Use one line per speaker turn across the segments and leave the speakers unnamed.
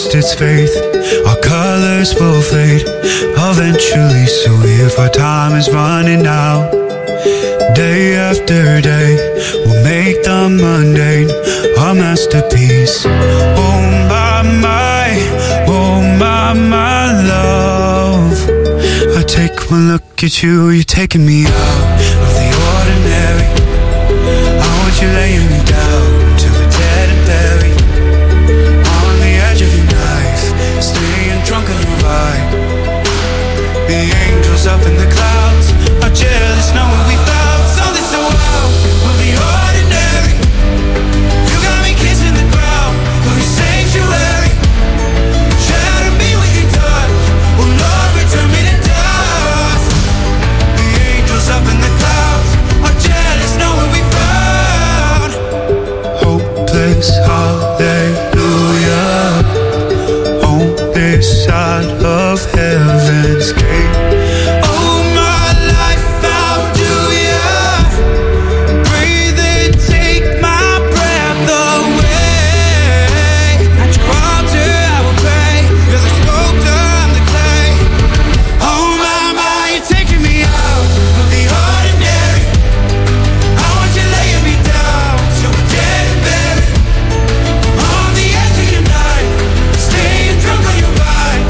lost its faith. Our colors will fade eventually. So if our time is running out, day after day, we'll make the mundane our masterpiece. Oh my love, I take one look at you, you're taking me out of the ordinary. I want you laying me down till we're dead and buried, on the edge of your knife, staying drunk on your vibe. The angels up in the clouds are jealous knowing we found something so out of the ordinary. You got me kissing the ground of your sanctuary. Shatter me with your touch, oh Lord, return me to dust. The angels up in the clouds are jealous knowing we found hopeless hallelujah on this side of heaven's gate. Oh my life, how do ya breathe and take my breath away? At your altar I will pray, you're the sculptor, I'm the clay. Oh my, you're taking me out of the ordinary. I want you laying me down till we're dead and buried, on the edge of your knife, staying drunk on your vibe.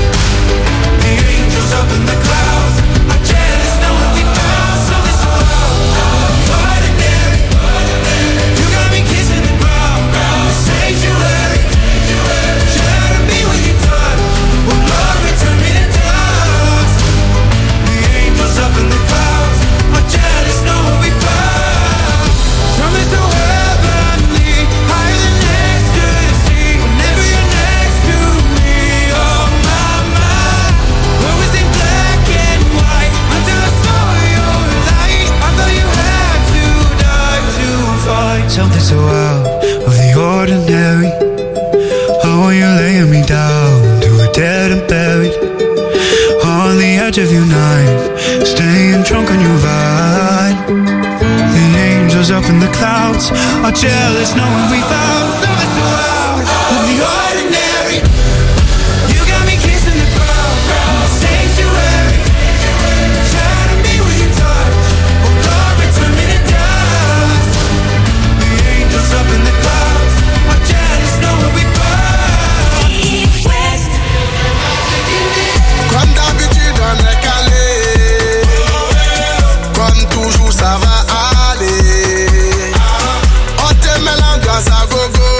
The angels up in the clouds are jealous knowing we found something so out of the ordinary. You got me kissing the ground, the sanctuary. Shatter me with your touch, oh Lord, return me to dust. The angels up in the clouds are jealous knowing we found something so heavenly, higher than ecstasy. Whenever you're next to me, oh my, what was in black and white until I saw your light? I thought you had to die to fight something so out of the ordinary. Oh, you're laying me down till we're dead and buried, on the edge of your night, staying drunk on your vibe. The angels up in the clouds are jealous knowing we found something so out of the ordinary. You got me kissing the ground, the sanctuary. Shatter me with your touch, oh Lord, return me to dust. The angels up in the clouds are jealous knowing we found
East West.
Comme d'habitude on est calé, comme toujours ça va aller. On te met l'ambiance à gogo,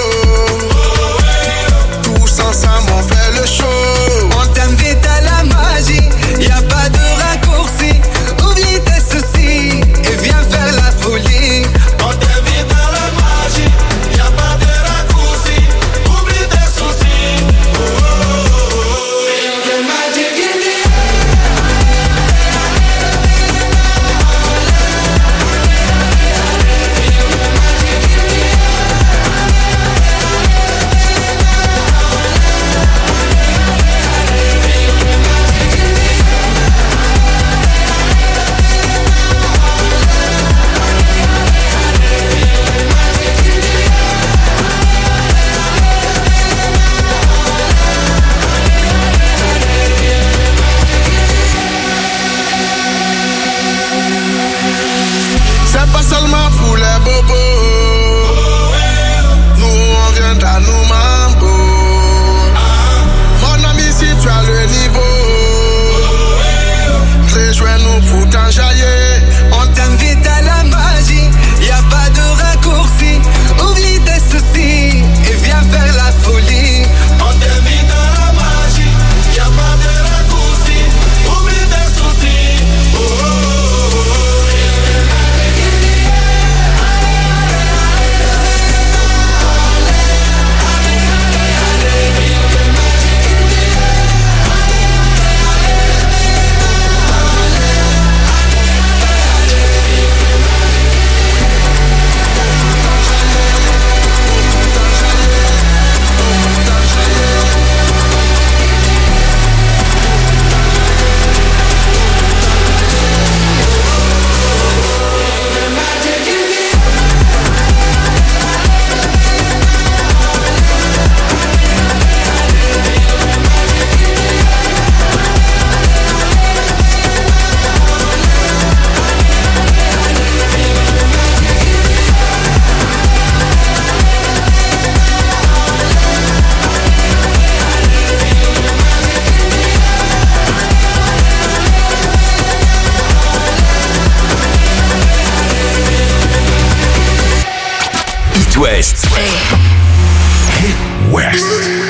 West. Hit West.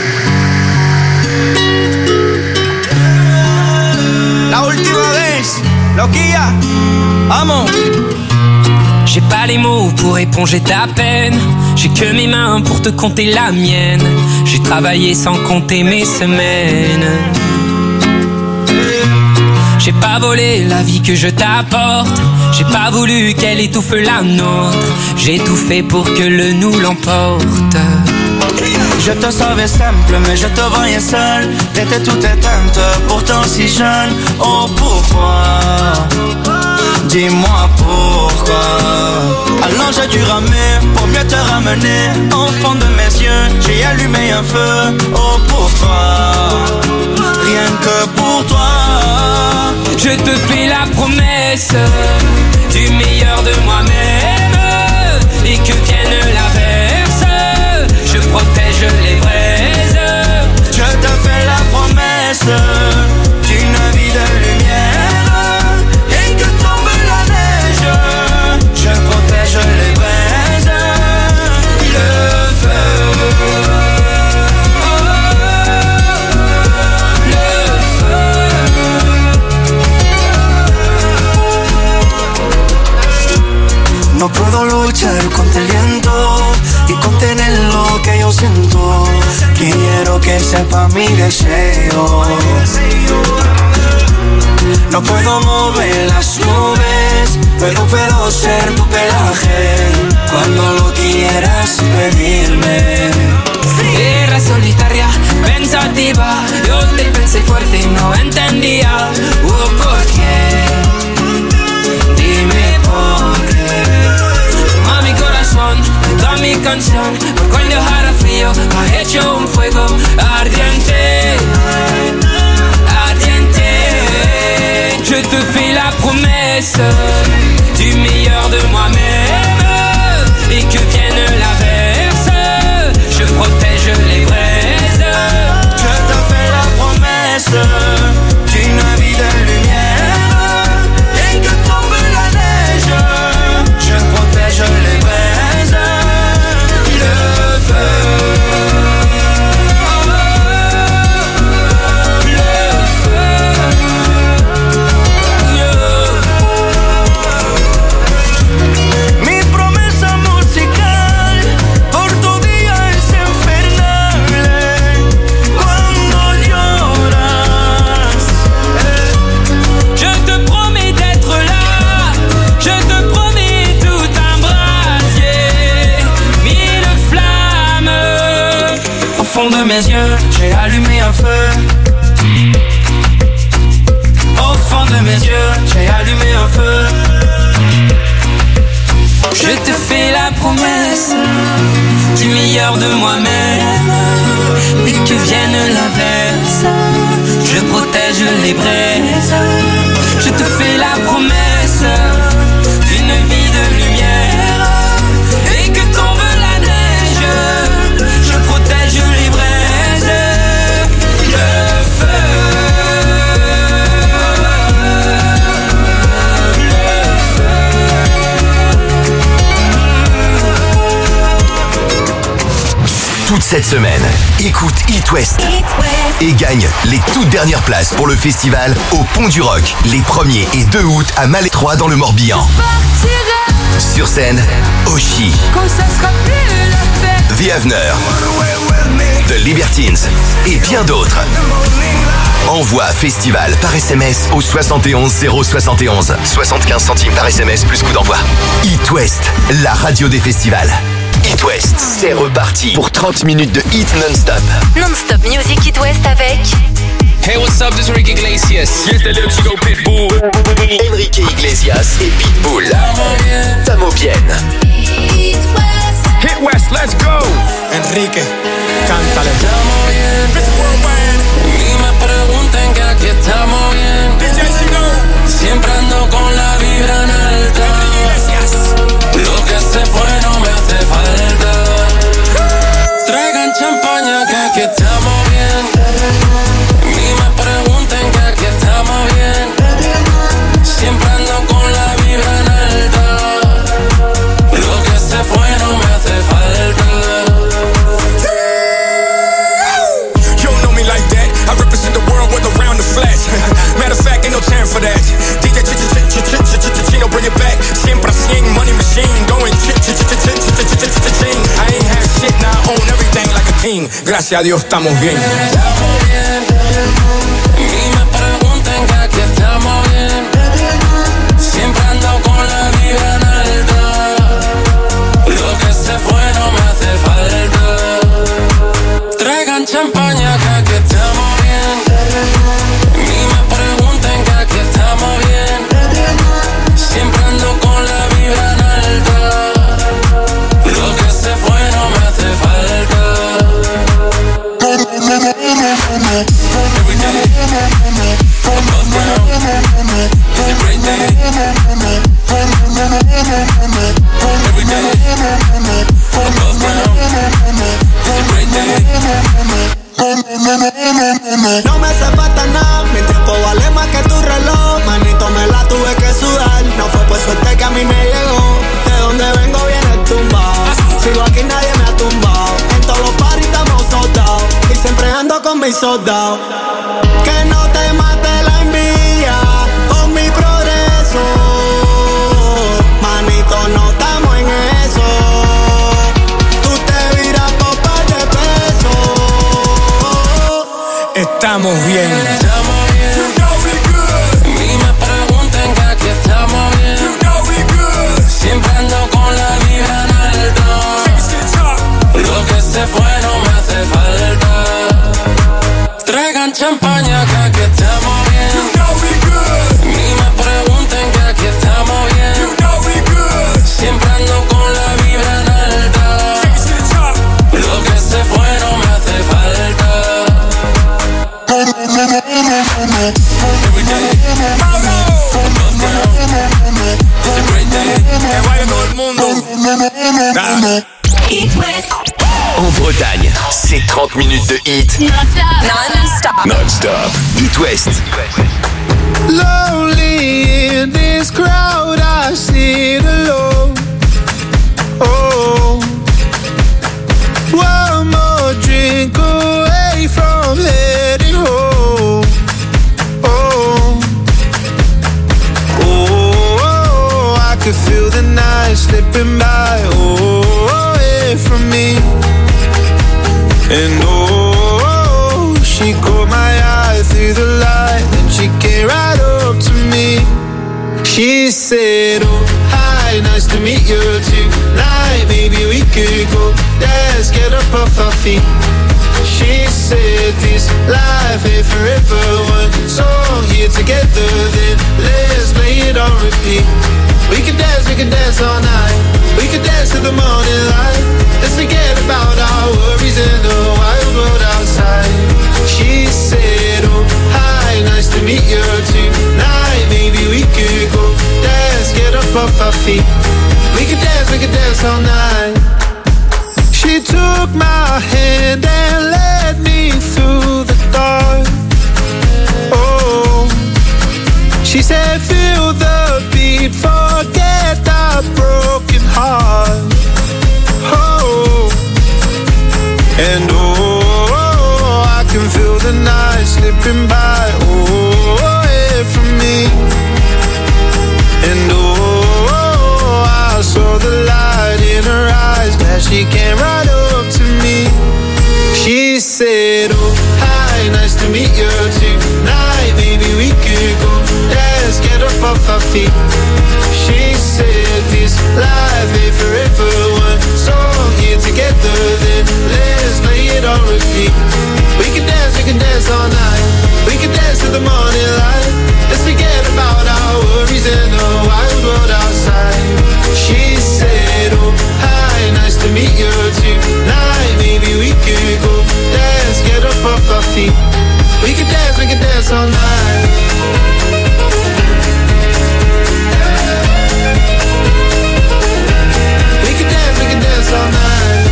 La última vez, loquilla, vamos.
J'ai pas les mots pour éponger ta peine. J'ai que mes mains pour te compter la mienne. J'ai travaillé sans compter mes semaines. J'ai pas volé la vie que je t'apporte. J'ai pas voulu qu'elle étouffe la nôtre. J'ai tout fait pour que le nous l'emporte.
Je te savais simple mais je te voyais seul. T'étais toute éteinte, pourtant si jeune. Oh pourquoi? Dis-moi pourquoi. Alors j'ai dû ramer pour mieux te ramener. Au fond de mes yeux, j'ai allumé un feu. Oh pour toi, rien que pour toi.
Je te fais la promesse du meilleur de moi-même. Et que vienne l'averse, je protège les braises.
Je te fais la promesse d'une vie de lumière. Et que tombe la neige, je protège les braises. Le feu, le feu. No puedo luchar contra el viento y contener lo que yo siento. Quiero que sepa mi deseo. No puedo mover las nubes, pero puedo ser tu pelaje cuando lo quieras pedirme.
Era solitaria, pensativa. Yo te pensé fuerte y no entendía. ¿Por qué? Dime por qué. A mi corazón, toda mi canción, por cuando dejara frío, ha hecho un fuego ardiente, ardiente. Je te fais la promesse du meilleur de moi-même. Et que vienne l'averse, je protège les braises.
Je te fais la promesse d'une vie de lumière. Et que tombe la neige, je protège les braises. Le feu, le feu. Mi promesa musical por tu día es infernal. Cuando lloras,
Je te promets d'être là, je te promets tout un brasier, mille flammes.
au fond de mes yeux, j'ai allumé un feu. Au fond de mes yeux, j'ai allumé un feu.
Je te fais la promesse du meilleur de moi-même. Et que vienne l'averse, je protège les braises. Je te fais la promesse d'une vie de lumière. Et que tombe la neige, je protège les braises. Le feu, le feu.
Toute cette semaine, écoute Hit West et gagne les toutes dernières places pour le festival au Pont du Rock les 1er et 2 août à Malétroit dans le Morbihan. Sur scène, Oshi, The Avener, The Libertines et bien d'autres. Envoie festival par SMS au 71 071. 75 centimes par SMS plus coût d'envoi. Hit West, la radio des festivals. Hit West, c'est reparti pour 30 minutes de hit non-stop.
Non-stop Music Hit West avec
Hey, what's up? This is Enrique Iglesias. Yes, the little chico Pitbull.
Enrique Iglesias et Pitbull. Estamos bien.
Hit West.
Hit West, let's go.
Enrique, cántale.
Estamos bien. Ni me pregunten que aquí estamos bien. Siempre ando con la vibra en alta. Lo que se fue no me hace falta. Traigan champaña que aquí estamos bien. Ni me pregunten que aquí estamos bien. Siempre ando con la vibra en alta. Lo que se fue no me hace falta.
Gracias a Dios estamos bien.
Estamos bien. Ni me pregunten que aquí estamos bien. Siempre ando con la vibra en alta. Lo que se fue no me hace falta. Traigan champaña que aquí estamos bien. Ni me pregunten que aquí estamos bien. Siempre ando con la vibra en alta. Lo que se fue no me hace falta. Every day, above ground, it's a great day. Every day, above ground, it's a great day.
No me hace falta nada, mi tiempo vale más que tu reloj. Manito, me la tuve que sudar. No fue por suerte que a mí me llegó. De donde vengo viene tumbado. Sigo aquí, nadie me ha tumbado. En todos los parties estamos soldados. Y siempre ando con mis soldados. Que no te mate la envidia con mi progreso. Manito, no estamos en eso. Tú te viras por par de pesos.
Estamos bien.
Estamos bien. Ni me pregunten que aquí estamos bien. Siempre ando con la vibra en alta. Lo que se fue no me hace falta. Traigan champaña que aquí estamos bien. Ni me pregunten que aquí estamos bien. Siempre ando con la vibra en alta. Lo que se fue no me hace falta. Every day, above ground, it's a great day.
Que vaya todo el mundo.
En Bretagne, c'est 30 minutes de hit
Non-stop.
non-stop. Hit West.
Lonely in this crowd, I sit alone. Oh, one more drink away from heading home. Oh, oh, I could feel the night slipping by. Oh, away from me. And oh, she caught my eye through the light, and she came right up to me. She said, oh, hi, nice to meet you tonight. Maybe we could go dance, get up off our feet. She said, this life ain't forever. One song here together, then let's play it on repeat. We can dance all night. We can dance to the morning light. Let's forget about our worries in the wild world outside. She said, oh, hi, nice to meet you tonight. Maybe we could go dance, get up off our feet. We can dance all night. She took my hand and led me through the dark. Oh, she said, feel the beat, forget the broken heart. Oh, and oh, I can feel the night slipping by. Oh, away from me. And oh, I saw the light in her eyes. Glad she came right up to me. She said, oh, hi, nice to meet you tonight. Maybe we could go dance, get up off our feet. She said, this life ain't forever. One song here together, then let's play it on repeat. We can dance all night. We can dance to the morning light. Let's forget about our worries and the wild world outside. She said, oh, hi, nice to meet you tonight. Maybe we could go dance, get up off our feet. We can dance all night. We can dance all night.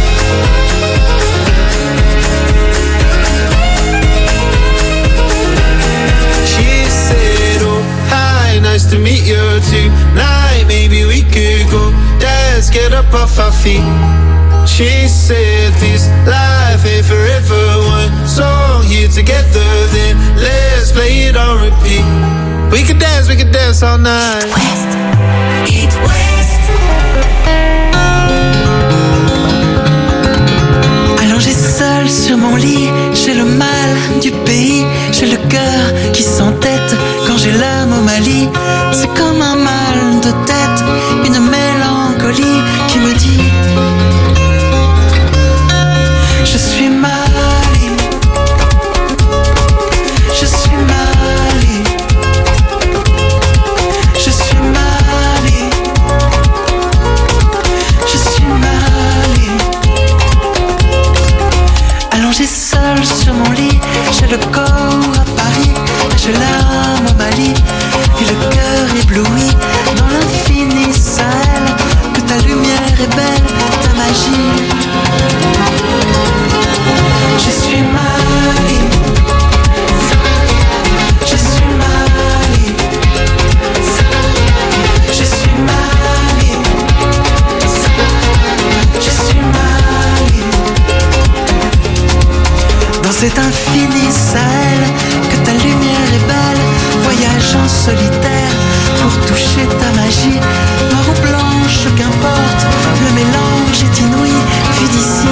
She said, oh, hi, nice to meet you tonight. Maybe we could go dance, get up off our feet. She said, this life ain't forever. One song here together, then let's play it on repeat. We could dance all night.
Hit West.
Allongée seule sur sur mon lit, j'ai le mal du pays, j'ai le cœur qui s'entête quand j'ai l'âme au Mali. C'est comme un mal de tête, une mélancolie qui me dit je suis Mali, je suis Mali, je suis Mali, je suis Mali. Allongé seul sur mon lit, j'ai le corps à Paris, j'ai l'âme au Mali et le cœur ébloui dans l'infini Sahel. Que ta lumière est belle, ta magie. Je suis Mali, je suis Mali, je suis Mali, je suis Mali. Dans cet infini Sahel, que ta lumière est belle, voyage en solitaire pour toucher ta magie. Noire ou blanche, qu'importe, le mélange est inouï, vu d'ici.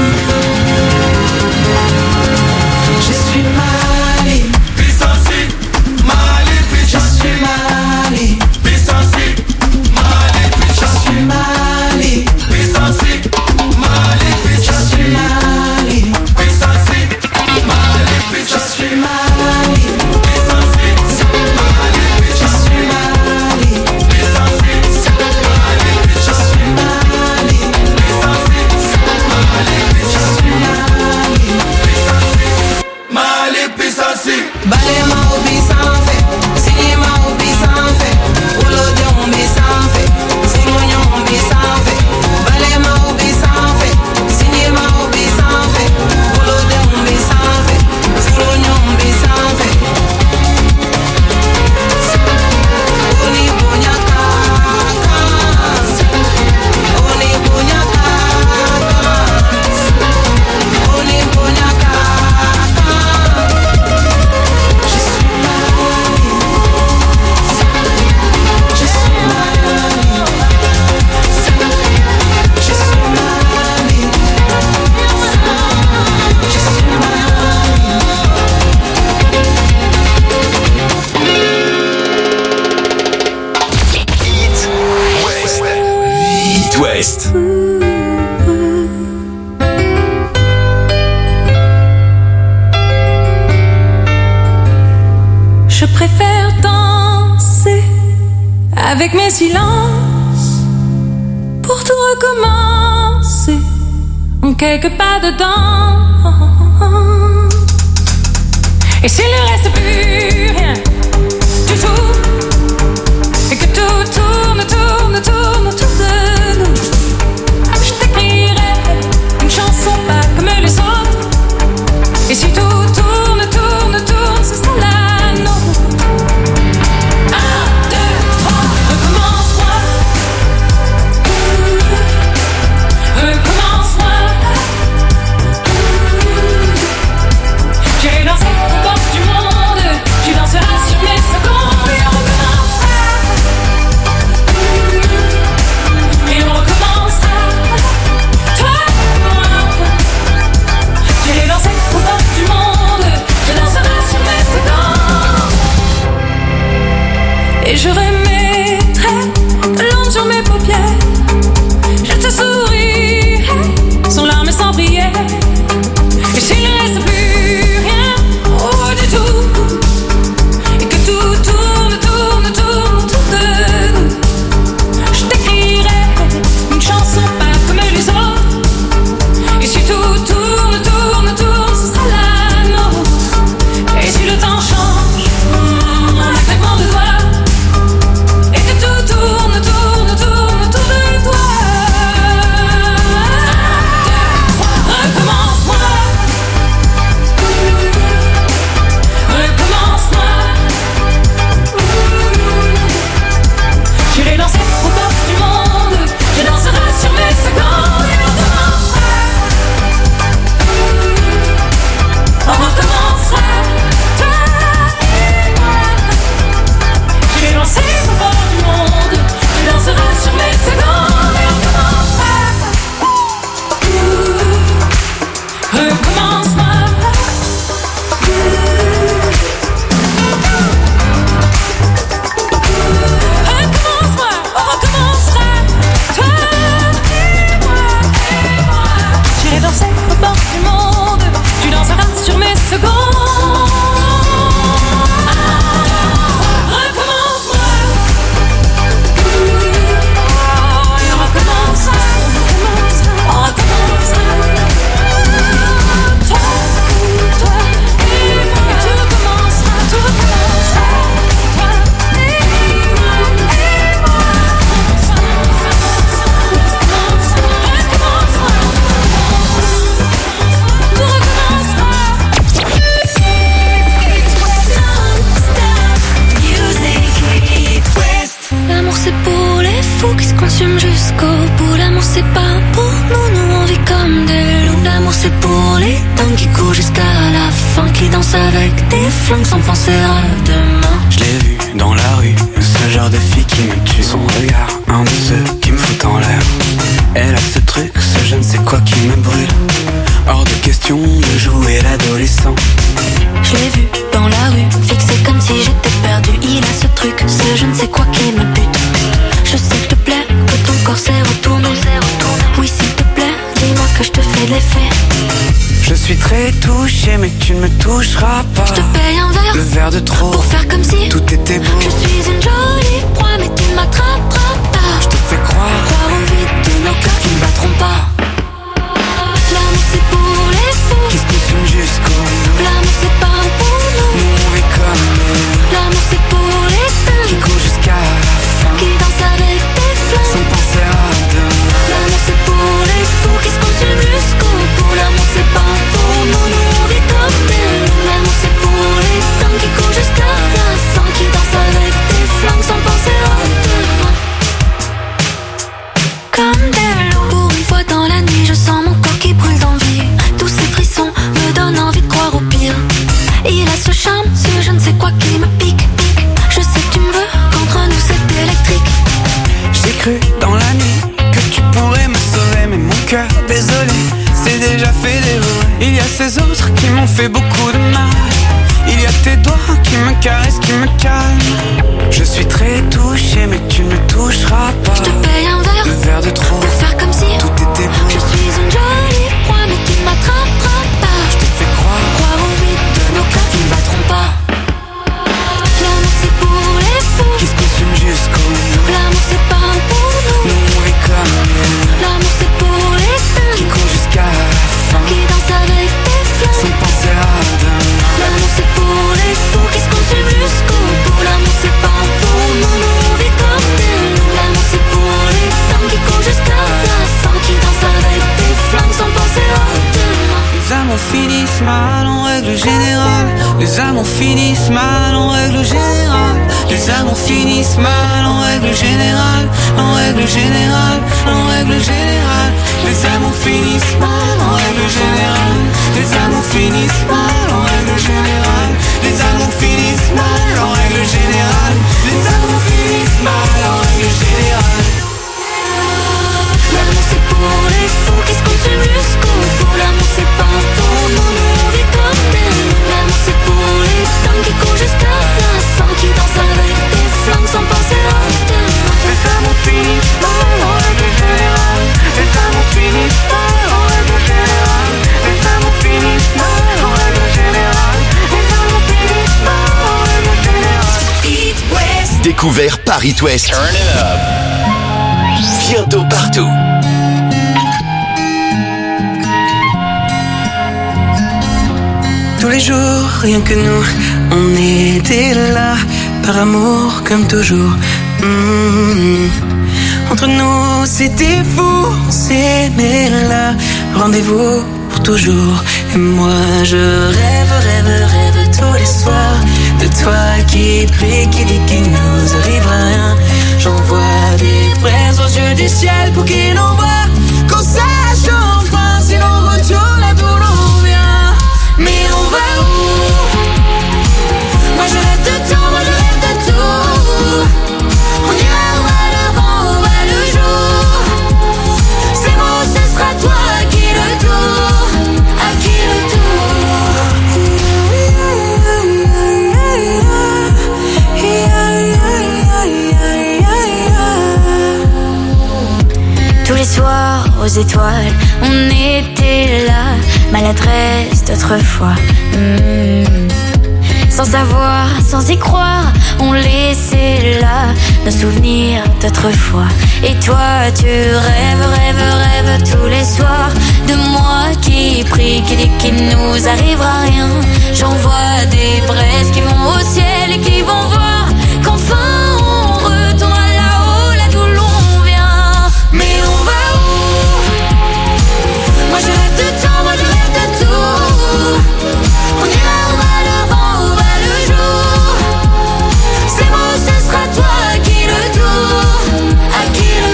Je suis Mali,
Pissansi, Mali,
je suis Mali,
Pissansi, Mali,
je suis Mali,
Pissansi, Mali,
je suis Mali,
Pissansi, Mali,
je suis Mali,
Pissansi, Mali,
je suis Mali,
Pissansi, Mali,
je suis Mali, je suis Mali.
Mali, Pissansi.
Bale ma obi sanfe, sini ma obi sanfe, ulo de umbi sanfe, singonyo umbi sanfe. Bale ma obi sanfe, sini ma obi sanfe, ulo de umbi sanfe, singonyo umbi sanfe. Oni punya kaka, oni punya kaka, oni punya kaka.
It West.
Je préfère danser avec mes silences pour tout recommencer en quelques pas dedans. Et s'il ne reste plus rien du tout, et que tout tourne, tourne, tourne autour de nous, je t'écrirai une chanson pas comme les autres. Et si tout tourne, tourne, tourne, ce sera la nôtre. 1, 2, 3, recommence-moi. Recommence-moi. J'irai danser au bord du monde, tu danseras sur mes secondes et on recommencera. Et on recommencera. Toi et moi. J'irai danser au bord du monde, tu danseras sur mes secondes. Et je remettrai de l'encre sur mes paupières. Je te sourirai sans larmes et sans prière. Et s'il ne reste plus rien, oh du tout, et que tout tourne, tourne, tourne autour de nous, je t'écrirai une chanson pas comme les autres. Et si tout tourne, tourne, tourne, ce sera la nôtre. Et si le temps change, un claquement de doigts,
fous qui se consument jusqu'au bout. L'amour c'est pas pour nous on vit comme des loups. L'amour c'est pour les dingues qui courent jusqu'à la fin, qui dansent avec des flingues sans penser à demain.
Je l'ai vu dans la rue, ce genre de fille qui me tue. Son regard, un de ceux qui me fout en l'air. Elle a ce truc, ce je ne sais quoi qui me brûle. Hors de question de jouer l'adolescent.
Je l'ai vu dans la rue, fixé comme si j'étais perdu. Il a ce truc, ce je ne sais quoi qui me bute. Je sais que te plaît, que ton corps s'est retourné. Oui s'il te plaît, dis-moi que je te fais de l'effet.
Je suis très touché mais tu ne me toucheras pas.
Je te paye un verre,
le verre de trop,
pour faire comme si
tout était beau.
Je suis une jolie proie mais tu ne m'attraperas pas.
Je te fais croire
au vide de nos cœurs qui ne battront pas. L'amour c'est pour les fous
qui se consument jusqu'au bout.
L'amour c'est pas pour nous,
nous on vit comme nous.
L'amour c'est pour les dingues
qui courent jusqu'à la fin,
qui dansent avec des flingues
sans penser à demain.
L'amour c'est pour les fous qui se consument jusqu'au bout. L'amour c'est pas pour nous, nous on vit comme des loups. L'amour c'est pour les dingues qui courent jusqu'à la fin, qui dansent avec des flingues sans penser à demain. Comme des loups. Pour une fois dans la nuit, je sens mon corps qui brûle d'envie. Tous ces frissons me donnent envie de croire au pire. Il a ce charme, ce je ne sais quoi qui me pique. Je sais que tu me veux, qu'entre nous c'est électrique.
J'ai cru dans la nuit que tu pourrais me sauver, mais mon cœur, désolé, c'est déjà fait dévorer. Il y a ces autres qui m'ont fait beaucoup de mal. Il y a tes doigts qui me caressent, qui me calment. Je suis très touché mais tu ne me toucheras pas.
Je te paye un verre,
le verre de trop,
pour faire comme si
tout était beau.
Je suis une jolie proie mais tu ne m'attraperas pas.
Je te fais croire
au vide de nos cœurs qui ne battront pas. L'amour c'est pour les fous
qui se consument jusqu'au bout.
L'amour c'est pas pour nous,
nous on vit comme nous.
L'amour c'est pour les dingues
qui courent jusqu'à la fin,
qui dansent avec des flingues
sans penser à demain.
L'amour c'est pour les fous qui se consument jusqu'au bout. L'amour c'est pas pour nous, nous on vit comme des loups. L'amour c'est pour les dingues qui courent jusqu'à la fin, qui dansent avec des flingues sans penser à demain.
Les amours finissent mal en règle générale. Les amours finissent mal en règle générale. Les amours finissent mal en règle générale. En règle générale, en règle générale. Les amours finissent mal en règle générale. Les amours finissent mal en règle générale. Les amours finissent mal en règle générale. Les amours finissent mal en règle générale.
L'amour c'est pour les fous qui se consument jusqu'au bout. L'amour c'est pas pour nous, nous on vit comme des loups. L'amour c'est pour les dingues qui courent jusqu'à la fin, qui dansent avec des flingues sans penser à demain.
Les amours finissent mal en règle générale. Les amours finissent mal en règle générale. Les amours finissent mal en règle générale. Les amours finissent mal en règle générale.
It West.
Découvert par It West. Turn it up. Bientôt partout.
Tous les jours, rien que nous, on était là, par amour comme toujours. Entre nous, c'était fou, on s'aimait là, rendez-vous pour toujours. Et moi, je rêve tous les soirs de toi qui prie, qui dit qu'il nous arrivera rien. J'envoie des braises aux yeux du ciel pour qu'il envoie qu'on sache enfin si l'on retourne là d'où l'on vient. Mais on va où? Moi je rêve de temps, moi je rêve de tout. On ira où à l'avant, où va le jour. C'est bon, ce sera toi à qui le tour, à qui le tour.
Tous les soirs aux étoiles, on était là, maladresse d'autrefois. Sans savoir, sans y croire, on laissait là nos souvenirs d'autrefois. Et toi tu rêves tous les soirs de moi qui prie, qui dit qu'il nous arrivera rien. J'envoie des braises qui vont au ciel et qui vont voir qu'enfin on retourne là-haut, là d'où l'on vient. Mais on va où? Moi je rêve de temps, moi je rêve de tout. On ira où à l'avant, où va le jour. C'est bon, ce sera toi à qui le tour, à qui le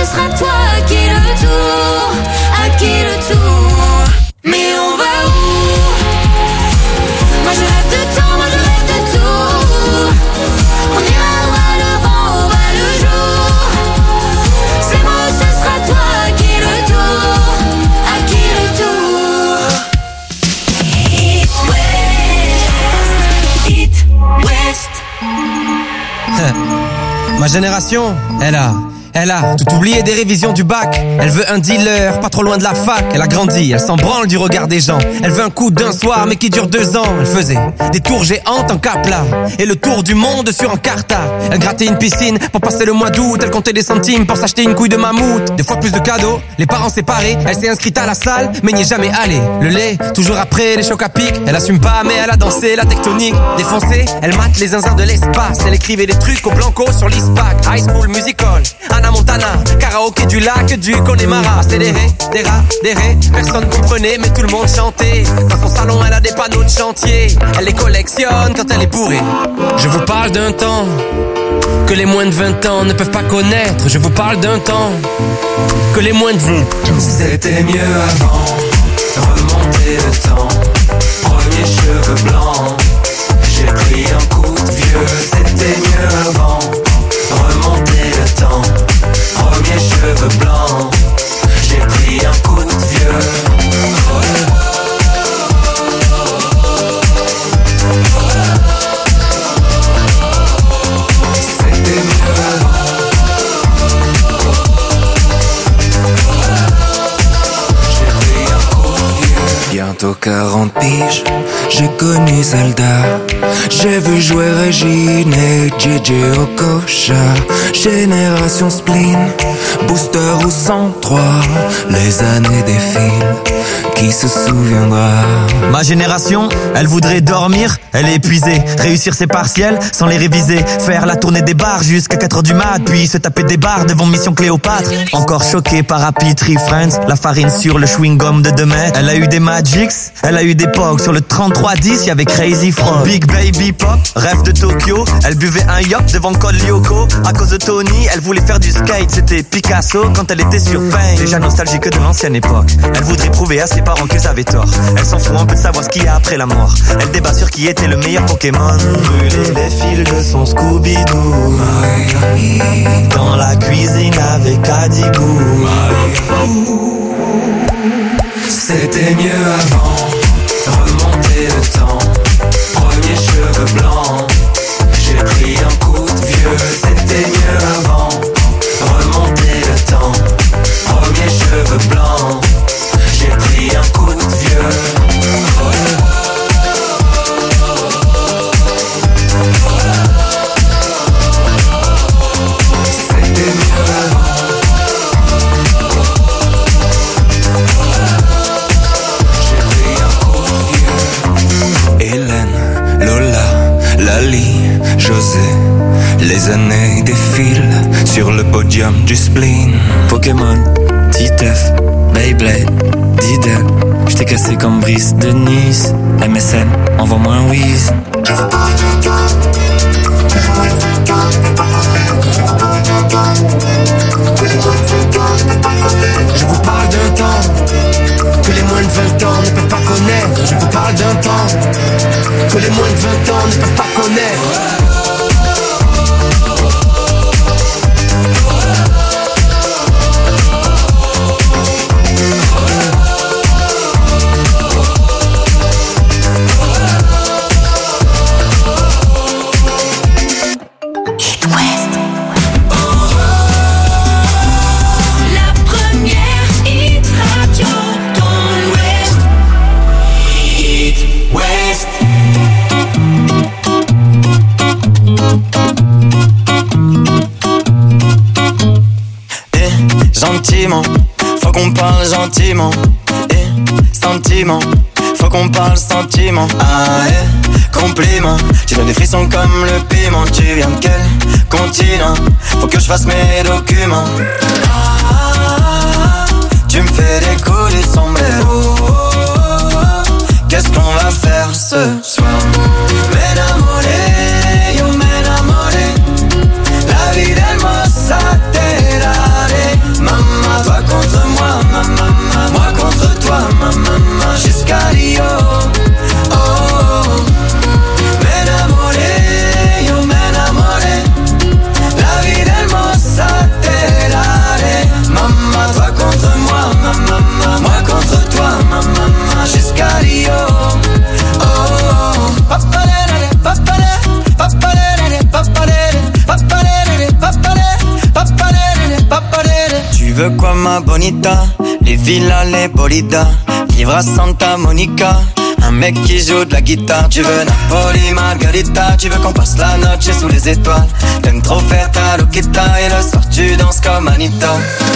ce sera toi à qui le tour, à qui le tour. Mais on va où? Moi je rêve de temps, moi je rêve de tout. On ira où va le vent, où va le jour. C'est moi ou ce sera toi à qui le tour, à qui le tour. It West, It West.
Ma génération, elle a tout oublié des révisions du bac. Elle veut un dealer, pas trop loin de la fac. Elle a grandi, elle s'en branle du regard des gens. Elle veut un coup d'un soir, mais qui dure 2 ans. Elle faisait des tours géantes en Capla et le tour du monde sur Encarta. Elle grattait une piscine pour passer le mois d'août. Elle comptait des centimes pour s'acheter une couille de mammouth. 2 fois plus de cadeaux, les parents séparés. Elle s'est inscrite à la salle, mais n'y est jamais allée. Le lait, toujours après les chocs à pic. Elle assume pas, mais elle a dansé la tectonique. Défoncée, elle mate les zinzins de l'espace. Elle écrivait des trucs au blanco sur l'ISPAC. High School Musical, Anna Montana, karaoké du lac du Connemara. Accéléré, des rats, des rés, personne comprenait mais tout le monde chantait. Dans son salon elle a des panneaux de chantier. Elle les collectionne quand elle est bourrée. Je vous parle d'un temps que les moins de 20 ans ne peuvent pas connaître. Je vous parle d'un temps que les moins de 20
C'était mieux avant, remonter le temps. Premier cheveux blancs, j'ai pris un coup de vieux. C'était mieux avant, remonter le temps. Premier cheveux blancs, j'ai pris un coup de vieux. C'était mieux avant. J'ai pris un coup de vieux.
Bientôt 40 piges, j'ai connu Zelda. J'ai vu jouer Régine et JJ Okocha. Génération spleen, booster ou 103. Les années défilent, qui se souviendra?
Ma génération, elle voudrait dormir, elle est épuisée. Réussir ses partiels sans les réviser. Faire la tournée des bars jusqu'à 4h du mat. Puis se taper des bars devant Mission Cléopâtre. Encore choqué par Happy Tree Friends. La farine sur le chewing-gum de 2 mètres. Elle a eu des Magics, elle a eu des Pogs. Sur le 3310, y'avait Crazy Frog. Big Baby Pop, rêve de Tokyo. Elle buvait un yop devant Col Lyoko. À cause de Tony, elle voulait faire du skate. C'était Picasso quand elle était sur Pain. Déjà nostalgique de l'ancienne époque. Elle voudrait prouver à ses parents qu'ils avaient tort. Elle s'en fout un peu de savoir ce qu'il y a après la mort. Elle débat sur qui était le meilleur Pokémon. Brûler les fils de son Scooby-Doo. Dans la cuisine avec Adibou.
C'était mieux avant, remonter le temps. Premier cheveux blancs, j'ai pris un coup de vieux. C'était mieux avant, remonter le temps. Premier cheveux blancs, j'ai pris un coup de vieux. C'était mieux avant.
Hélène, Lola, Lali, José. Les années défilent sur le podium du spleen.
Pokémon, Titeuf, Beyblade, Diddle. J't'ai cassé comme Brice de Nice. MSN, envoie-moi un whiz.
Je vous parle d'un temps. Je vous parle d'un temps que les moins de 20 ans ne peuvent pas connaître. Je vous parle d'un temps que les moins de 20 ans ne peuvent pas connaître.
Gentiment, faut qu'on parle gentiment. Sentiment, faut qu'on parle sentiment. Ah compliment, tu donnes des frissons comme le piment. Tu viens de quel continent? Faut que je fasse mes documents. Tu me fais décoller le sombrero. Qu'est-ce qu'on va faire ce soir? M'enamoré, yo m'enamoré. La vida hermosa te daré. Tu veux quoi ma bonita? Les villas, les bolidas, vivre à Santa Monica, un mec qui joue de la guitare. Tu veux Napoli, Margarita, tu veux qu'on passe la noche sous les étoiles. T'aimes trop faire ta loquita et le soir tu danses comme Anita.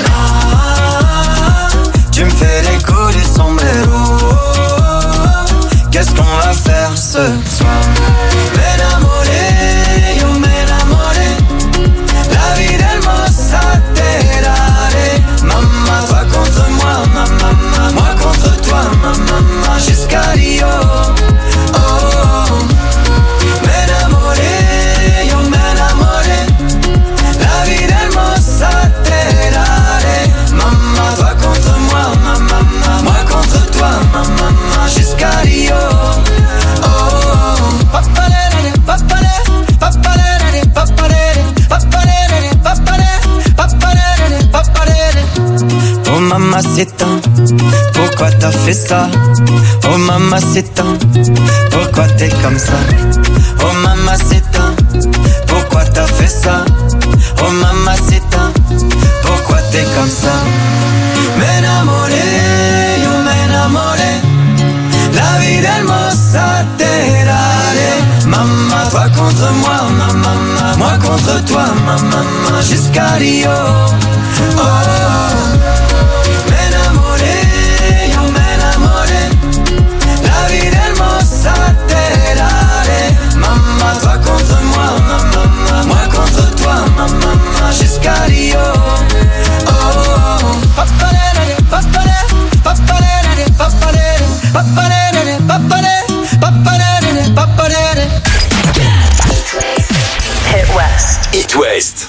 Tu me fais les coups du sombrero. Qu'est-ce qu'on va faire ce soir? M'enamoré, yo m'enamoré. La vie hermosa te daré. Maman, toi contre moi, maman, moi contre toi, maman, jusqu'à Rio. Oh, oh, oh. M'enamoré, yo m'enamoré. La vie hermosa te daré. Maman, toi contre moi, maman, moi contre toi, maman, jusqu'à Rio. Oh, oh. Papalere, papalere, papalere, papalere, papalere, papalere, papalere, papalere. Oh mamacita, pourquoi t'as fait ça? Oh mamacita, pourquoi t'es comme ça? Oh mamacita, pourquoi t'as fait ça? Oh mamacita, pourquoi t'es comme ça? M'enamoré, yo m'enamoré. La vida hermosa te daré. Maman, toi contre moi, maman, moi contre toi, maman, jusqu'à Rio. Oh, oh. M'enamoré, yo m'enamoré. La vida hermosa te daré. Maman, toi contre moi, maman, moi contre toi, maman, jusqu'à Rio. Oh, oh. Papalere, papalere, papalere, papalere, papalere, papalere, papalere, papalere.
Hit West.
Hit West.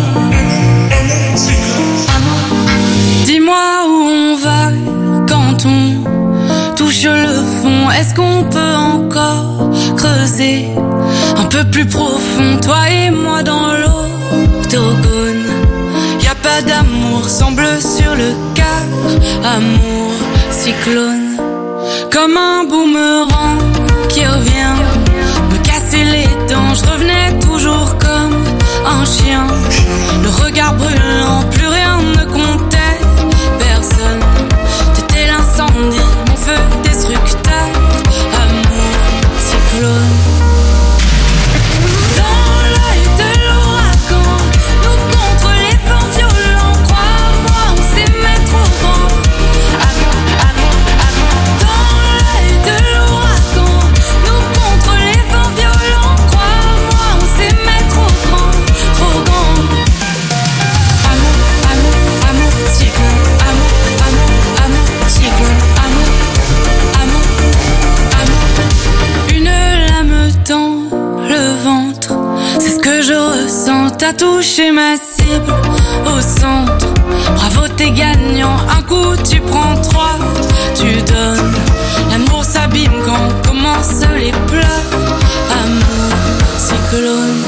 Dis-moi où on va quand on touche le fond. Est-ce qu'on peut encore creuser un peu plus profond, toi et moi dans l'octogone? Y'a pas d'amour, semble sur le quart. Amour, cyclone, comme un boomerang qui revient me casser les dents. Je revenais toujours comme un chien, le regard brûlant, plus rien ne comptait. Personne, t'étais l'incendie, mon feu destructeur. Amour, cyclone. Dans l'œil de l'ouragan, nous contre les vents violents. Crois-moi, on s'aimait trop grand. Amour, amour, amour. Dans l'œil de l'ouragan, nous contre les vents violents. Crois-moi, on s'aimait trop grand, trop grand. Amour, amour, amour, cyclone. Amour, amour, amour, cyclone. Amour, amour, amour. Une lame dans le ventre, c'est ce que je ressens. T'as touché ma cible au centre. Bravo, t'es gagnant. Un coup, tu prends 3, tu donnes. L'amour s'abîme quand commencent les pleurs. Amour, cyclone.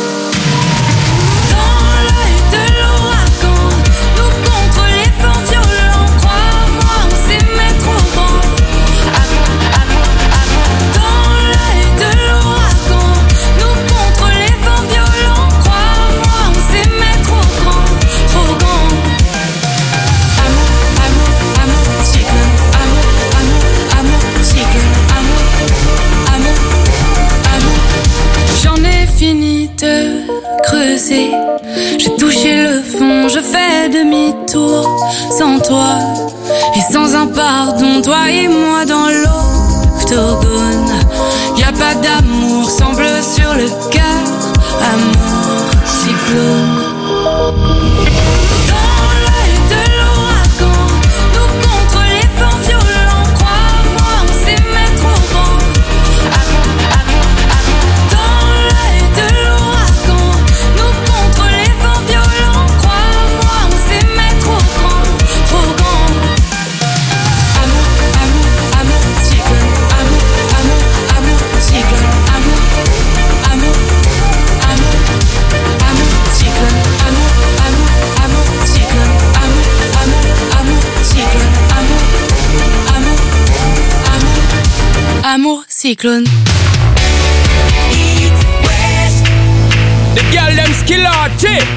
Dans l'œil de l'ouragan, nous contre les vents violents. Crois-moi, on s'aimait trop grand. Amour, amour, amour. Dans l'œil de l'ouragan, nous contre les vents violents. Crois-moi, on s'aimait trop grand, trop grand. Amour, amour, amour, cyclone. Amour, amour, amour, cyclone. Amour, amour, amour. J'en ai fini de creuser. J'ai touché le fond, je fais demi-tour. Sans toi et sans un pardon, toi et moi dans l'octogone. Y'a pas d'amour, semble sur le cœur. Amour, cyclone. Dans l'œil de l'ouragan, nous contre les vents violents. Crois-moi, on s'aimait trop grand. Amour, amour, amour. Dans l'œil de l'ouragan, nous contre les vents violents. Crois-moi, on s'aimait trop grand, trop grand. Amour, amour, amour, cyclone. Amour, amour, amour, cyclone. Amour, amour, amour, amour, cyclone. Amour, amour, amour, cyclone. Amour, amour, amour, cyclone. Amour, amour, amour, amour, cyclone.
The girl them skill arty.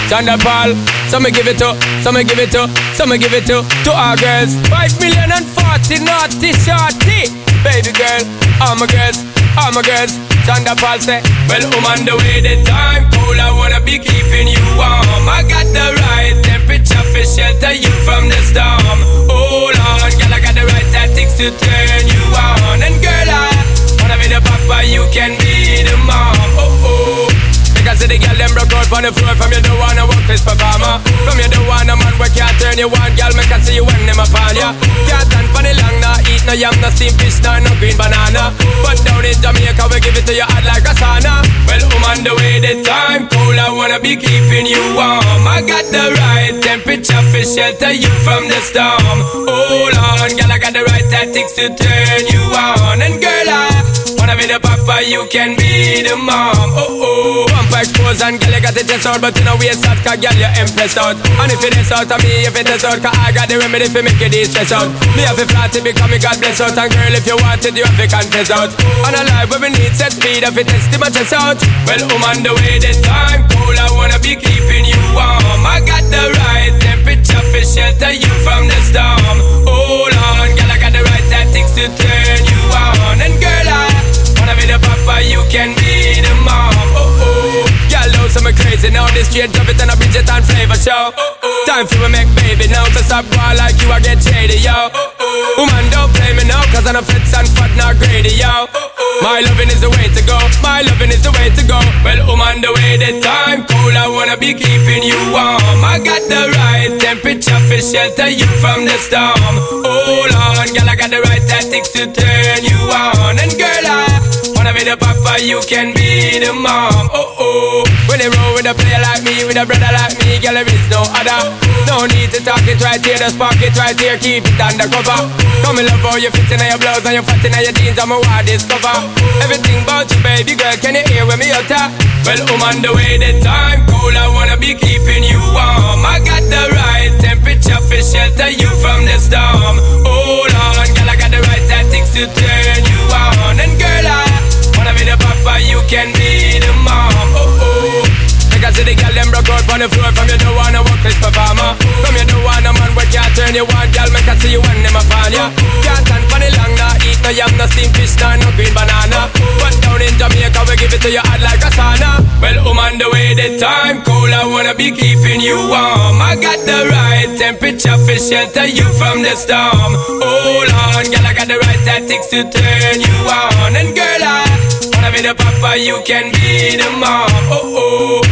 Chanda Paul. Some give it to, some give it to, some give it to our girls. 5,040,000 naughty shorty. Baby girl, all my girls, all my girls. Chanda Paul say, well, on the way, the time cold, I wanna be keeping you warm. I got the right temperature for shelter you from the storm. Hold on, girl, I got the right tactics to turn you on. And girl, I wanna be the papa, you can be the mom. Oh, oh. Because the girl them broke out on the floor. From you don't wanna work this performer. From you don't wanna man where can't turn you on. Girl, me can see you when them upon ya. Can't stand for the long, nah eat no yam, no steamed fish, no green banana. But down in Jamaica we give it to you hot like a sauna. Well, on the way, the time cold, I wanna be keeping you warm. I got the right temperature for shelter you from the storm. Hold on, girl, I got the right tactics to turn you on. And girl, I wanna be the papa, you can be the mom. Oh oh, bumper expose and girl you got it test out, but you know we start 'cause girl you impressed out. And if it is out of me, if it is out, 'cause I got the remedy for make it stress out. Me have a flat to become me God bless out. And girl if you want it, you have to confess out. And a life where we need set speed, if it test my chest out. Well, on the way, the time cold, I wanna be keeping you warm. I got the right temperature for shelter you from the storm. Hold on, girl, I got the right tactics to turn you on. And girl, I wanna be the papa, you can be the mom. Oh oh, girl, those are me crazy now. This straight drop it and a Bridget and flavor show. Time for me make baby now. To stop ball like you, I get shady, yo. Woman, don't play me now, 'cause I'm a fits and fat, not greedy, yo. My loving is the way to go. My loving is the way to go. Well, on the way, the time cold, I wanna be keeping you warm. I got the right temperature for shelter you from the storm. Hold on, girl, I got the right tactics to turn you on. And girl, I wanna be the papa, you can be the mom. Oh oh, when they roll with a player like me, with a brother like me, girl, there is no other. No need to talk it right here, just spark it right here, keep it undercover. Come and love how you fit in your blouse and you fat in your jeans, I'm a wild discover. Everything about you, baby girl, can you hear when me utter? Well, on the way, the time cold, I wanna be keeping you warm. I got the right temperature for shelter you from the storm. Hold on, girl, I got the right tactics to turn you on. And girl, I wanna be the papa, you can be the mom. Oh oh, because the girl them broke out on the floor. From you don't wanna work this performer. From you don't wanna man where can't turn you on. Girl, me can see you when them upon ya. Can't stand for the long, nah eat no yam, no steamed fish, no green banana. But down in Jamaica we give it to you hot like a sauna. Well, on the way, the time cold, I wanna be keeping you warm. I got the right temperature for shelter you from the storm. Hold on, girl, I got the right tactics to turn you on. And girl, I wanna be the papa, you can be the mom. Oh oh.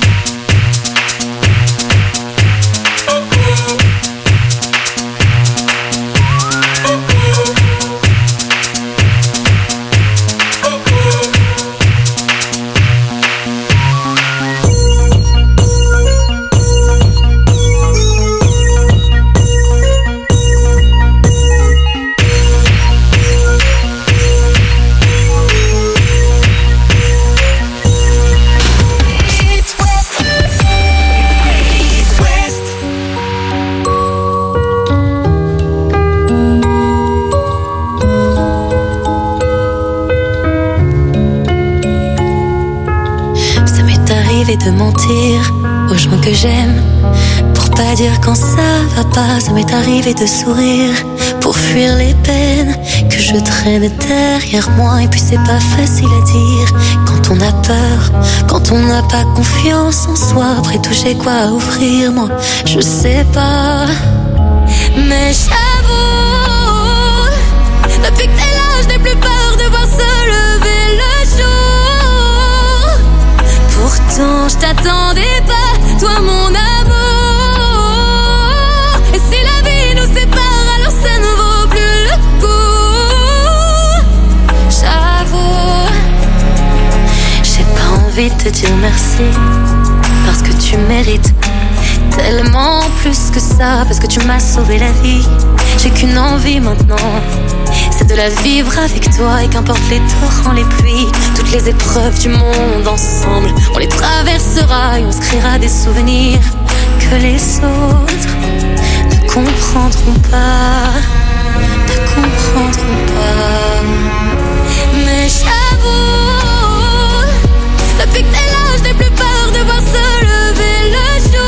De mentir aux gens que j'aime pour pas dire quand ça va pas. Ça m'est arrivé de sourire pour fuir les peines que je traîne derrière moi. Et puis c'est pas facile à dire quand on a peur, quand on n'a pas confiance en soi. Après tout j'ai quoi à offrir, moi je sais pas. Mais j'avoue, depuis que t'es là je n'ai plus peur de voir se lever le jour. Pourtant je t'attendais pas, toi mon amour. Et si la vie nous sépare, alors ça ne vaut plus le coup. J'avoue, j'ai pas envie de te dire merci, parce que tu mérites tellement plus que ça, parce que tu m'as sauvé la vie. J'ai qu'une envie maintenant, c'est de la vivre avec toi. Et qu'importe les torrents, les pluies, toutes les épreuves du monde ensemble, on les traversera et on se créera des souvenirs que les autres ne comprendront pas, ne comprendront pas. Mais j'avoue, depuis que t'es là, je n'ai plus peur de voir se lever le jour.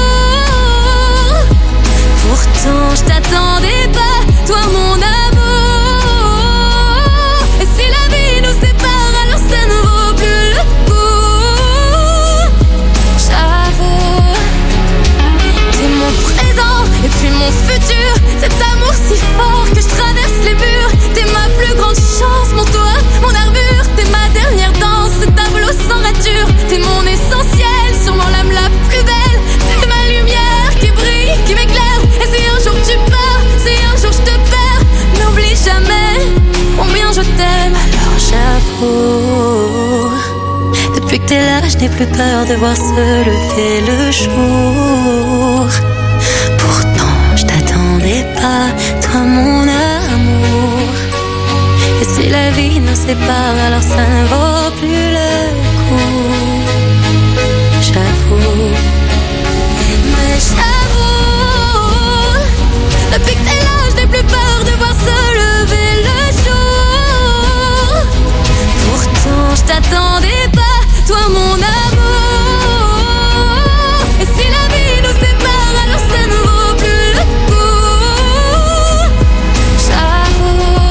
plus peur de voir se lever le jour. Pourtant je t'attendais pas, toi mon amour. Et si la vie nous sépare, alors ça ne vaut plus le coup. J'avoue, mais j'avoue, depuis que t'es là, je n'ai plus peur de voir se lever le jour. Pourtant je t'attendais pas, toi mon amour. Et si la vie nous sépare, alors ça ne vaut plus le coup. J'avoue.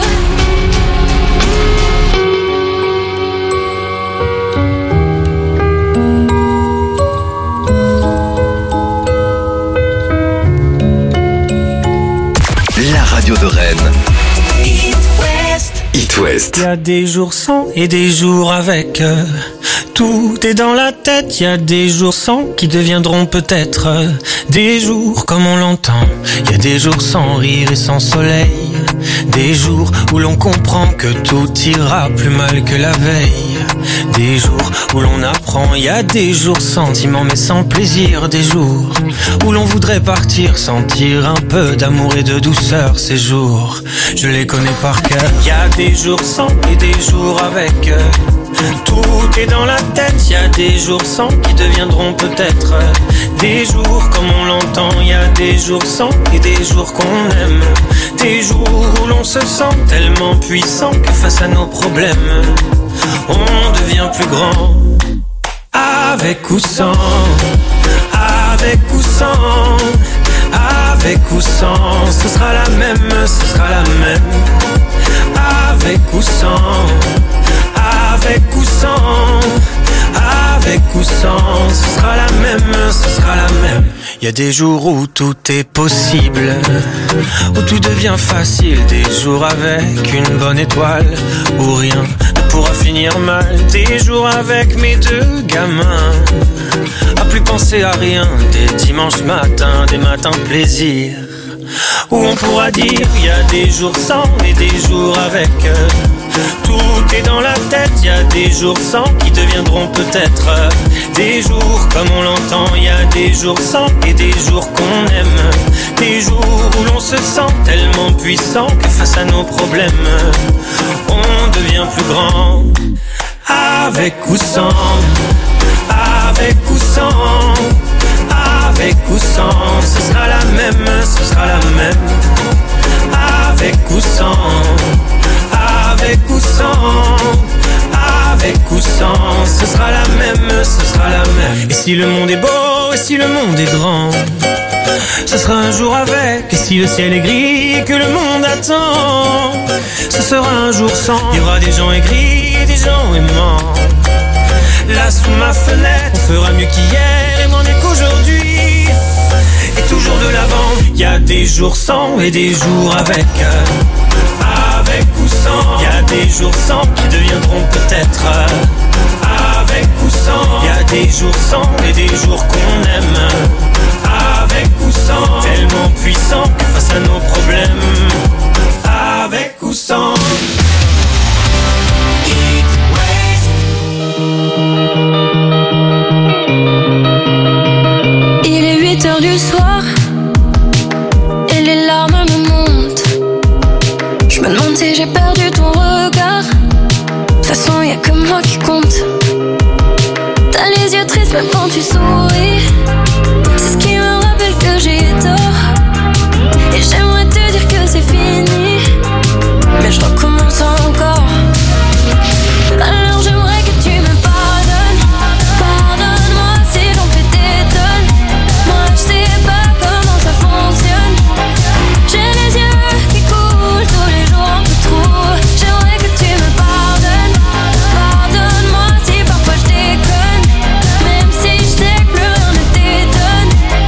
La radio de Rennes.
It West.
It West.
Il y a des jours sans et des jours avec. Tout est dans la tête, il y a des jours sans qui deviendront peut-être des jours comme on l'entend. Il y a des jours sans rire et sans soleil, des jours où l'on comprend que tout ira plus mal que la veille, des jours où l'on apprend. Il y a des jours sentiments mais sans plaisir, des jours où l'on voudrait partir, sentir un peu d'amour et de douceur. Ces jours, je les connais par cœur. Il y a des jours sans et des jours avec. Tout est dans la tête, il y a des jours sans qui deviendront peut-être des jours comme on l'entend. Il y a des jours sans et des jours qu'on aime, des jours où l'on se sent tellement puissant que face à nos problèmes, on devient plus grand. Avec ou sans, avec ou sans, avec ou sans, ce sera la même, ce sera la même. Avec ou sans, avec ou sans, avec ou sans, ce sera la même, ce sera la même. Il y a des jours où tout est possible, où tout devient facile, des jours avec une bonne étoile, où rien ne pourra finir mal, des jours avec mes deux gamins, à plus penser à rien, des dimanches matins, des matins plaisir, où on pourra dire il y a des jours sans et des jours avec. Tout est dans la tête, il y a des jours sans qui deviendront peut-être des jours comme on l'entend. Il y a des jours sans et des jours qu'on aime, des jours où l'on se sent tellement puissant que face à nos problèmes, on devient plus grand. Avec ou sans, avec ou sans, avec ou sans, ce sera la même, ce sera la même. Avec ou sans, avec ou sans, avec ou sans, ce sera la même, ce sera la même. Et si le monde est beau, et si le monde est grand, ce sera un jour avec. Et si le ciel est gris et que le monde attend, ce sera un jour sans. Il y aura des gens aigris et des gens aimants. Là sous ma fenêtre, on fera mieux qu'hier et moins mieux qu'aujourd'hui, et toujours de l'avant. Il y a des jours sans et des jours avec. Avec ou sans, il y a des jours sans qui deviendront peut-être avec ou sans. Il y a des jours sans et des jours qu'on aime. Avec ou sans, tellement puissant que face à nos problèmes. Avec ou sans.
Il est 8h du soir et les larmes me montent. Je me demande si j'ai perdu ton regard. De toute façon y'a que moi qui compte. T'as les yeux tristes même quand tu souris. C'est ce qui me rappelle que j'ai tort. Et j'aimerais te dire que c'est fini, mais je recommence encore. Alors j'aimerais que tu me pardonnes. Pardonne-moi si j'en fais des tonnes. Moi je sais pas comment ça fonctionne. J'ai les yeux qui coulent tous les jours un peu trop. J'aimerais que tu me pardonnes. Pardonne-moi si parfois je déconne, même si je sais que plus rien ne t'étonne.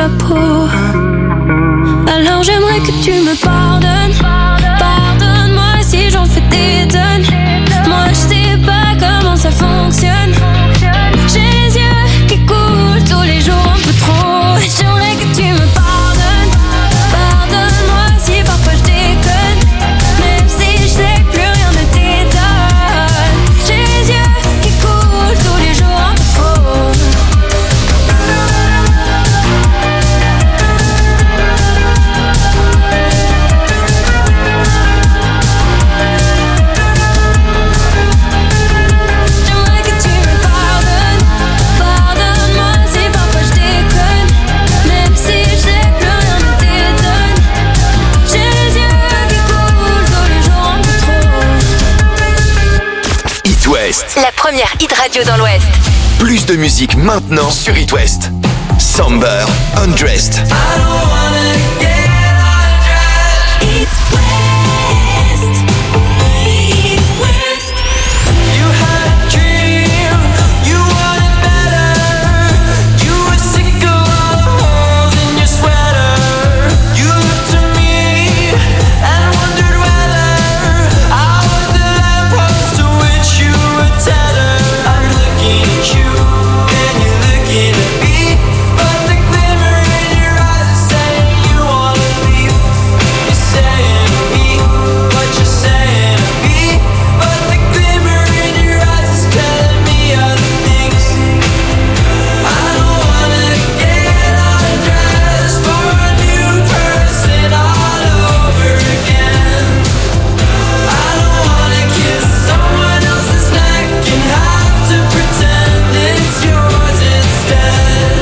ta peau. Alors j'aimerais que tu me pardonnes. Pardonne-moi si j'en fais des tonnes. Moi je sais pas comment ça fonctionne. J'ai les yeux qui coulent tous les jours un peu trop. J'aimerais que tu me pardonnes. Pardonne-moi si parfois je déconne. Même si je sais que plus rien ne t'étonne. J'ai les yeux qui coulent tous les jours un peu trop. J'aimerais que tu me pardonnes. Pardonne-moi si parfois je déconne. Même si je sais que plus rien ne t'étonne. J'ai les yeux qui coulent tous les jours un peu trop.
It West.
La première hit radio dans l'Ouest.
Plus de musique maintenant sur It West. Somber, Undressed.
It West. It West.
You had a dream, you wanted better. You were sick of all the holes in your sweater. You looked to me and wondered whether I was the lamppost to which you were tethered. I'm looking at you and you're looking at me, but the glimmer in your eyes is saying you wanna leave. You're saying to me what you're saying to me, but the glimmer in your eyes is telling me other things. I don't wanna get undressed for a new person all over again. I don't wanna kiss someone else's neck and have to pretend it's yours instead.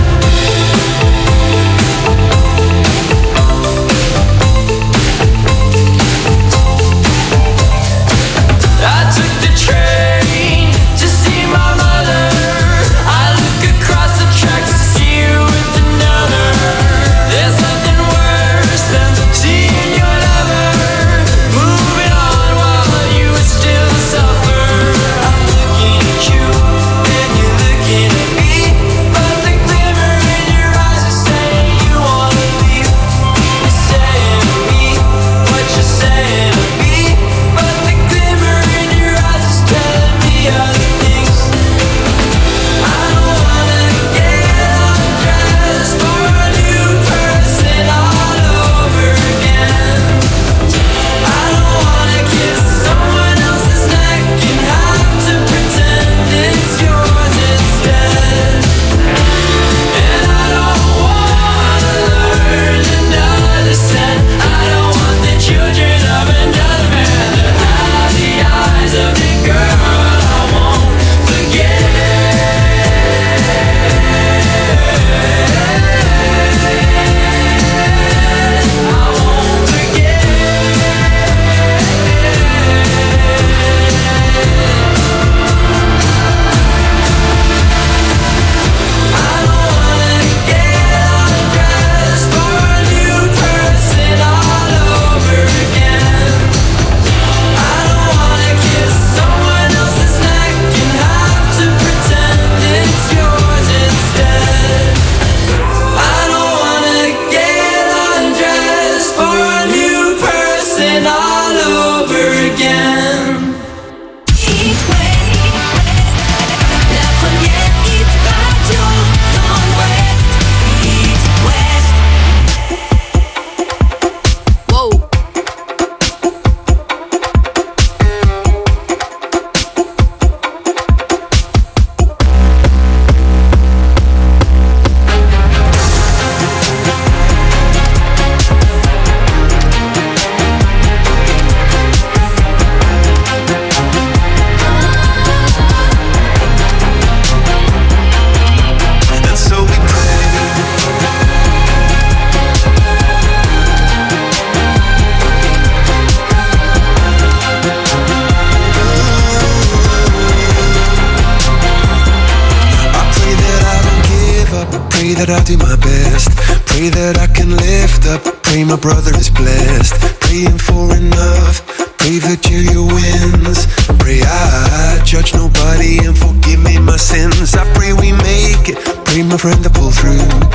I took the train to see my mother. I look across the tracks to see you with another. There's nothing worse than seeing your lover moving on while you still suffer. I'm looking at you and you're looking at me, but the glimmer in your eyes is saying you wanna leave. You're saying to me what you're saying to me, but the glimmer in your eyes is telling me other things. I don't wanna get undressed for a new person all over again. I don't wanna kiss someone else's neck and have to pretend it's yours instead. And I don't wanna learn another scent. I don't want the children of another man to have the eyes of the girl I won't forget. I won't forget. I don't wanna get undressed for a new person all over again. I don't wanna kiss someone else's neck and have to pretend it's yours instead. I don't wanna get undressed for a new person all over again.
It West. La première hit radio dans l'Ouest. It West. Wow.
And so we pray. I pray that I don't give up. I pray that I do my best. Pray that I can lift up. Pray my brother is blessed. Praying for enough. Pray Virginia wins. Pray I judge nobody and forgive me my sins. I pray we make it. Pray my friend to pull through.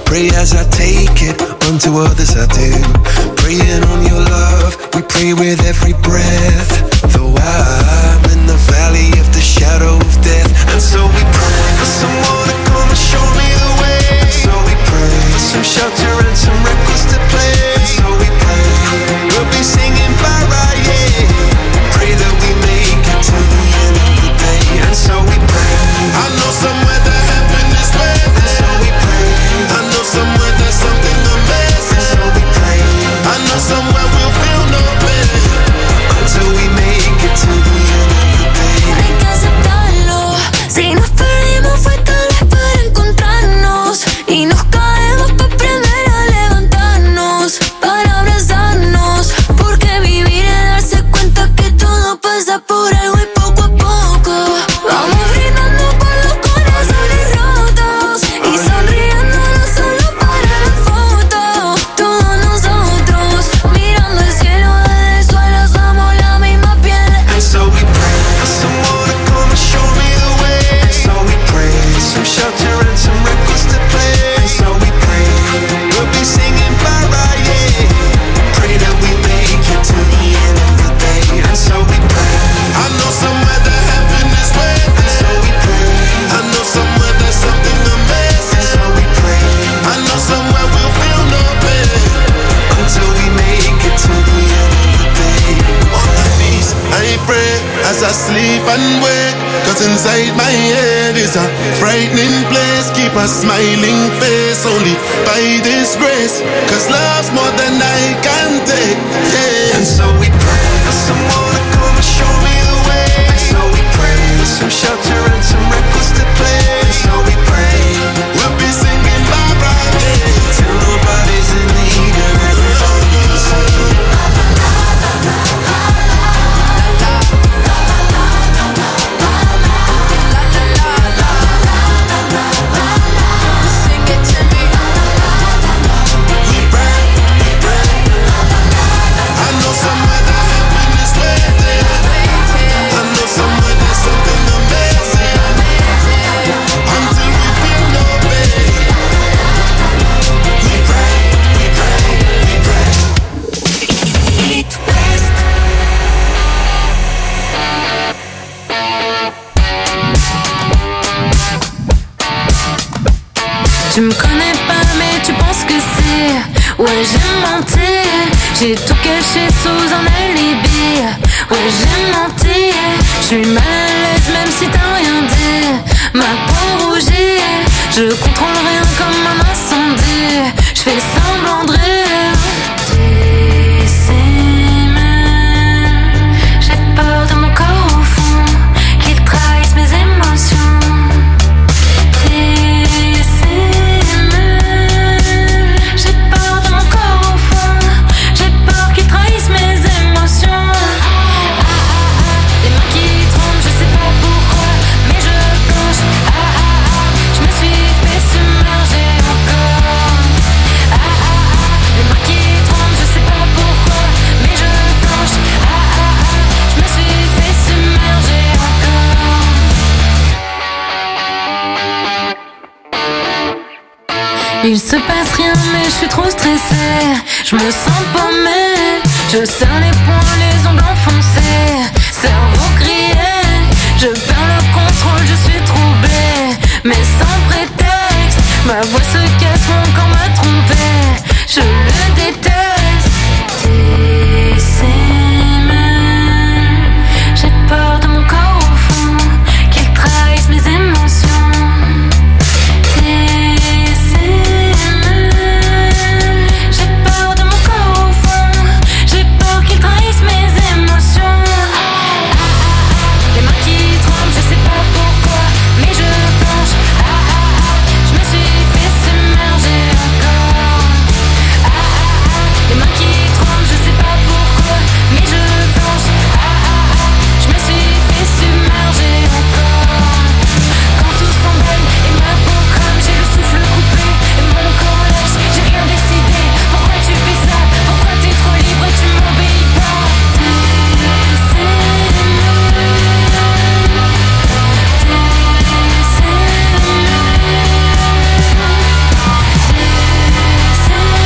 Pray as I take it, unto others I do. Praying on your love, we pray with every breath. Though I'm in the valley of the shadow of death. And so we pray for someone to come and show me the way. And so we pray for some shelter and some records to play. And so we pray, we'll be singing bye-bye, yeah. Pray that we make it to the end of the day. And so we pray, I know somewhere that heaven is waiting. And so we pray, I know somewhere there's something amazing. And so we pray, I know somewhere we'll feel no pain until we make it to the end of the day.
Hay que aceptarlo. Si nos perdimos fue tal vez para encontrarnos. Y nos caemos para aprender a levantarnos, para abrazarnos. Porque vivir es darse cuenta que todo pasa por algo y poco a poco vamos brindando con los corazones rotos y sonriendo no solo para la foto. Todos nosotros mirando el cielo desde el suelo somos la misma piel.
And so we pray for someone to come and show me the way. And so we pray for some shelter and some records to play. And so we pray, we'll be singing bye-bye, yeah. Pray that we make it to the end of the day. And so we pray, I know somewhere that heaven is waiting. And so we pray, I know somewhere there's something amazing. And so we pray, I know somewhere we'll feel no pain until we make it to the end of the day. On my knees, I pray as I sleep and wake, 'cause inside my head is a frightening place. Keep a smiling face only by this grace, 'cause love's more than I can take, yeah. And so we pray for someone to come and show me the way. And so we pray for some shelter and some records to play. And so we pray, we'll be singing bye-bye, yeah, till nobody's in need and everybody can sing.
Tu me connais pas mais tu penses que c'est. Ouais j'ai menti, j'ai tout caché sous un alibi. Ouais j'ai menti, je suis mal à l'aise même si t'as rien dit. Ma peau rougit, je contrôle rien comme un incendie. Je fais semblant de rire. J'ai peur de mon corps au fond, qu'il trahisse mes émotions. Il se passe rien mais je suis trop stressée. Je me sens paumée, je serre les poings, les ongles enfoncés. Cerveau grillé, je perds le contrôle, je suis troublée. Mais sans prétexte, ma voix se casse, mon corps m'a trompée.